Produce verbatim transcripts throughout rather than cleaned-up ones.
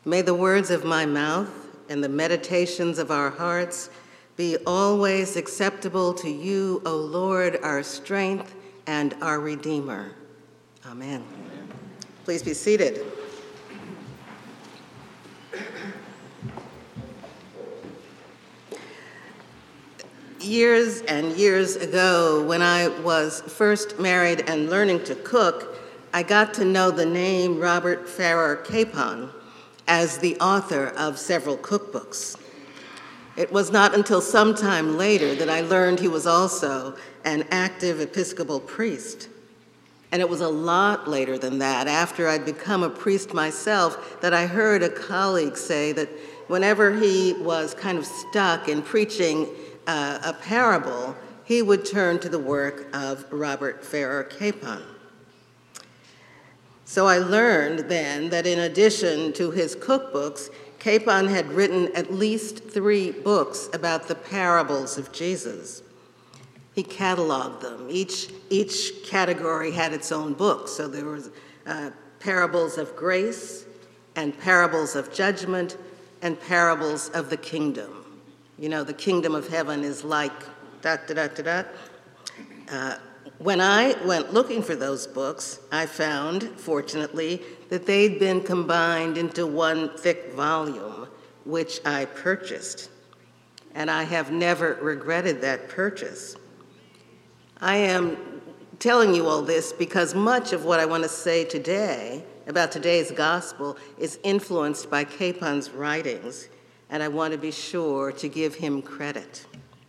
May the words of my mouth and the meditations of our hearts be always acceptable to you, O Lord, our strength and our Redeemer. Amen. Amen. Please be seated. Years and years ago, when I was first married and learning to cook, I got to know the name Robert Farrar Capon as the author of several cookbooks. It was not until some time later that I learned he was also an active Episcopal priest. And it was a lot later than that, after I'd become a priest myself, that I heard a colleague say that whenever he was kind of stuck in preaching uh, a parable, he would turn to the work of Robert Farrar Capon. So I learned then that in addition to his cookbooks, Capon had written at least three books about the parables of Jesus. He cataloged them. Each, each category had its own book. So there was uh, parables of grace, and parables of judgment, and parables of the kingdom. You know, the kingdom of heaven is like dot, dot, dot, dot, dot. Uh, when I went looking for those books, I found, fortunately, that they'd been combined into one thick volume, which I purchased. And I have never regretted that purchase. I am telling you all this because much of what I want to say today about today's gospel is influenced by Capon's writings, and I want to be sure to give him credit.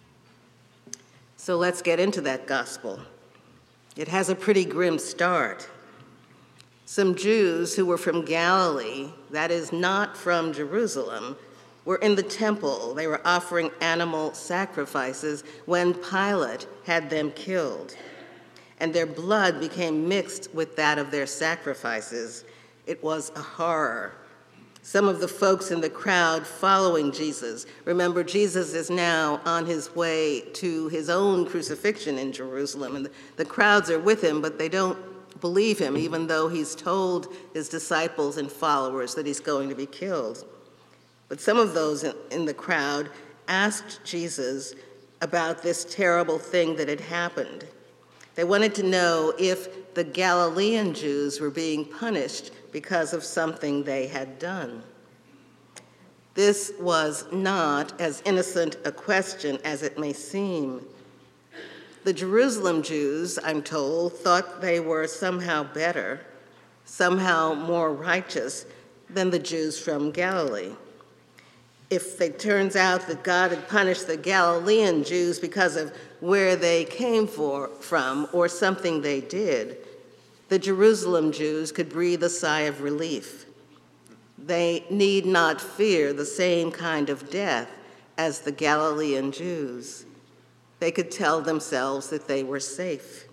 So let's get into that gospel. It has a pretty grim start. Some Jews who were from Galilee, that is not from Jerusalem, were in the temple. They were offering animal sacrifices when Pilate had them killed, and their blood became mixed with that of their sacrifices. It was a horror. Some of the folks in the crowd following Jesus, remember, Jesus is now on his way to his own crucifixion in Jerusalem, and the crowds are with him, but they don't believe him, even though he's told his disciples and followers that he's going to be killed. But some of those in the crowd asked Jesus about this terrible thing that had happened. They wanted to know if the Galilean Jews were being punished because of something they had done. This was not as innocent a question as it may seem. The Jerusalem Jews, I'm told, thought they were somehow better, somehow more righteous than the Jews from Galilee. If it turns out that God had punished the Galilean Jews because of where they came for, from or something they did, the Jerusalem Jews could breathe a sigh of relief. They need not fear the same kind of death as the Galilean Jews. They could tell themselves that they were safe.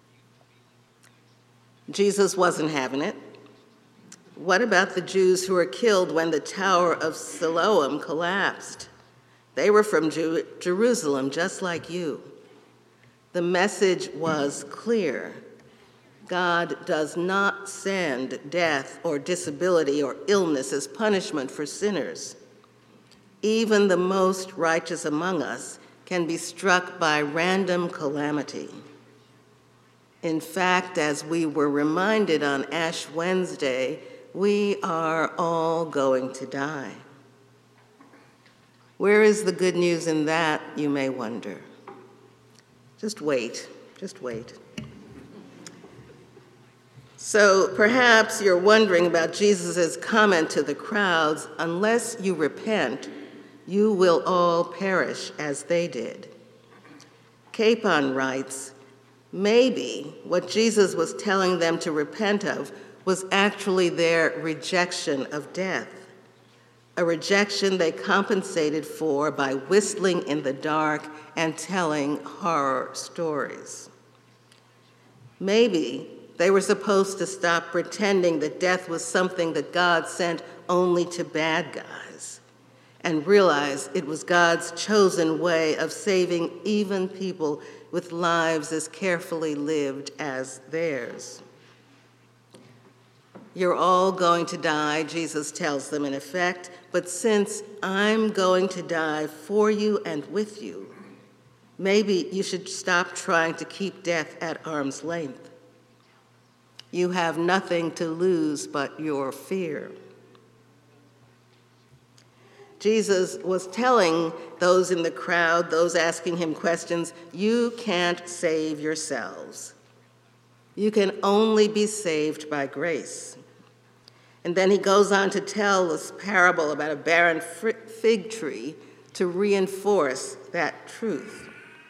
Jesus wasn't having it. What about the Jews who were killed when the Tower of Siloam collapsed? They were from Jew- Jerusalem, just like you. The message was clear. God does not send death or disability or illness as punishment for sinners. Even the most righteous among us can be struck by random calamity. In fact, as we were reminded on Ash Wednesday, we are all going to die. Where is the good news in that, you may wonder? Just wait, just wait. So perhaps you're wondering about Jesus' comment to the crowds, unless you repent, you will all perish as they did. Capon writes, maybe what Jesus was telling them to repent of was actually their rejection of death, a rejection they compensated for by whistling in the dark and telling horror stories. Maybe they were supposed to stop pretending that death was something that God sent only to bad guys and realize it was God's chosen way of saving even people with lives as carefully lived as theirs. You're all going to die, Jesus tells them in effect, but since I'm going to die for you and with you, maybe you should stop trying to keep death at arm's length. You have nothing to lose but your fear. Jesus was telling those in the crowd, those asking him questions, you can't save yourselves. You can only be saved by grace. And then he goes on to tell this parable about a barren fig tree to reinforce that truth.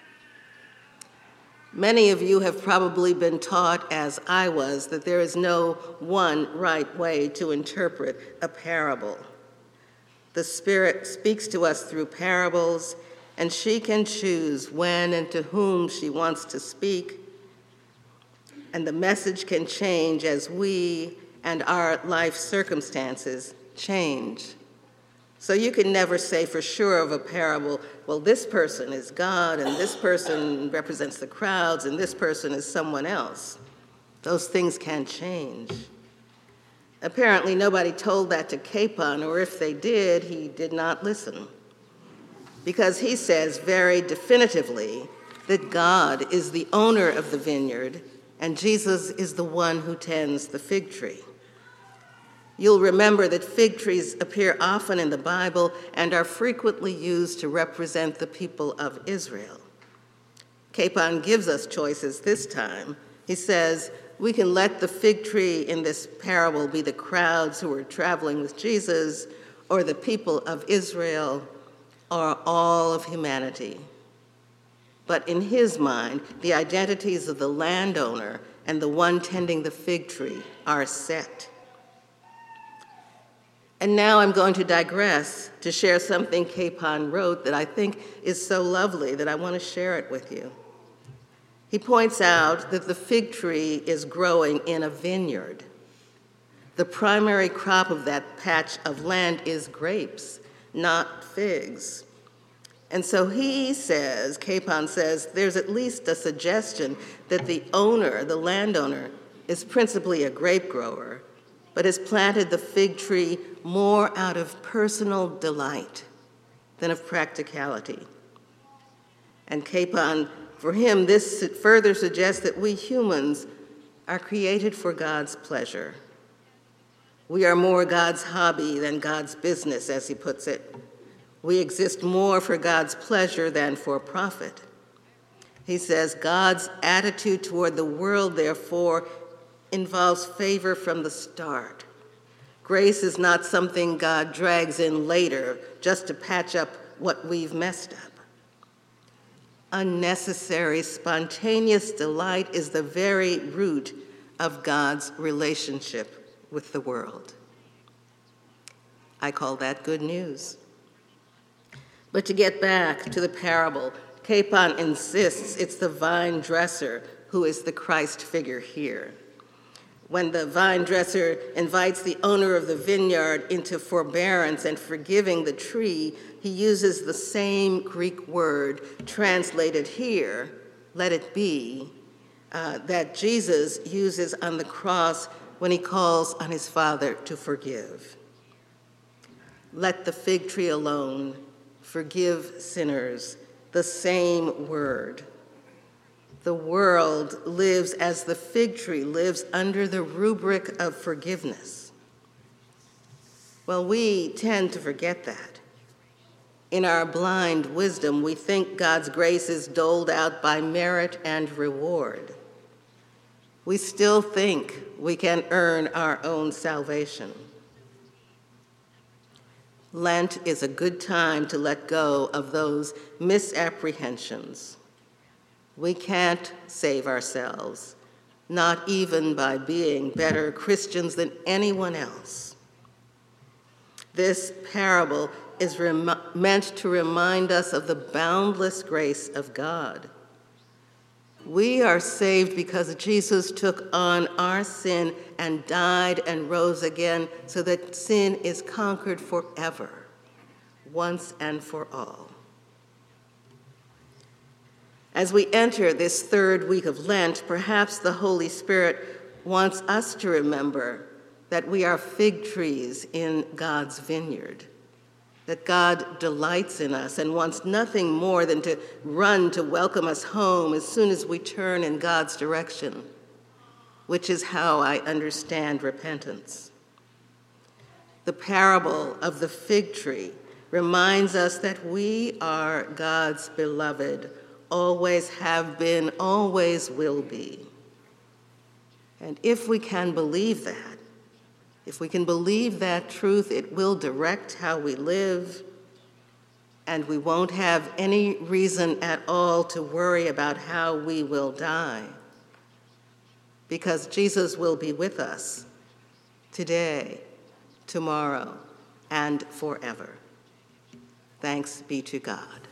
Many of you have probably been taught, as I was, that there is no one right way to interpret a parable. The Spirit speaks to us through parables, and she can choose when and to whom she wants to speak, and the message can change as we and our life circumstances change. So you can never say for sure of a parable, well, this person is God, and this person represents the crowds, and this person is someone else. Those things can change. Apparently, nobody told that to Capon, or if they did, he did not listen. Because he says very definitively that God is the owner of the vineyard, and Jesus is the one who tends the fig tree. You'll remember that fig trees appear often in the Bible and are frequently used to represent the people of Israel. Capon gives us choices this time. He says, we can let the fig tree in this parable be the crowds who were traveling with Jesus, or the people of Israel, or all of humanity. But in his mind, the identities of the landowner and the one tending the fig tree are set. And now I'm going to digress to share something Capon wrote that I think is so lovely that I want to share it with you. He points out that the fig tree is growing in a vineyard. The primary crop of that patch of land is grapes, not figs. And so he says, Capon says, there's at least a suggestion that the owner, the landowner, is principally a grape grower, but has planted the fig tree more out of personal delight than of practicality. And Capon, for him, this further suggests that we humans are created for God's pleasure. We are more God's hobby than God's business, as he puts it. We exist more for God's pleasure than for profit. He says God's attitude toward the world, therefore, involves favor from the start. Grace is not something God drags in later just to patch up what we've messed up. Unnecessary, spontaneous delight is the very root of God's relationship with the world. I call that good news. But to get back to the parable, Capon insists it's the vine dresser who is the Christ figure here. When the vine dresser invites the owner of the vineyard into forbearance and forgiving the tree, he uses the same Greek word translated here, let it be, uh, that Jesus uses on the cross when he calls on his Father to forgive. Let the fig tree alone, forgive sinners, the same word. The world lives as the fig tree lives under the rubric of forgiveness. Well, we tend to forget that. In our blind wisdom, we think God's grace is doled out by merit and reward. We still think we can earn our own salvation. Lent is a good time to let go of those misapprehensions. We can't save ourselves, not even by being better Christians than anyone else. This parable is rem- meant to remind us of the boundless grace of God. We are saved because Jesus took on our sin and died and rose again so that sin is conquered forever, once and for all. As we enter this third week of Lent, perhaps the Holy Spirit wants us to remember that we are fig trees in God's vineyard, that God delights in us and wants nothing more than to run to welcome us home as soon as we turn in God's direction, which is how I understand repentance. The parable of the fig tree reminds us that we are God's beloved, always have been, always will be. And if we can believe that, if we can believe that truth, it will direct how we live, and we won't have any reason at all to worry about how we will die, because Jesus will be with us today, tomorrow, and forever. Thanks be to God.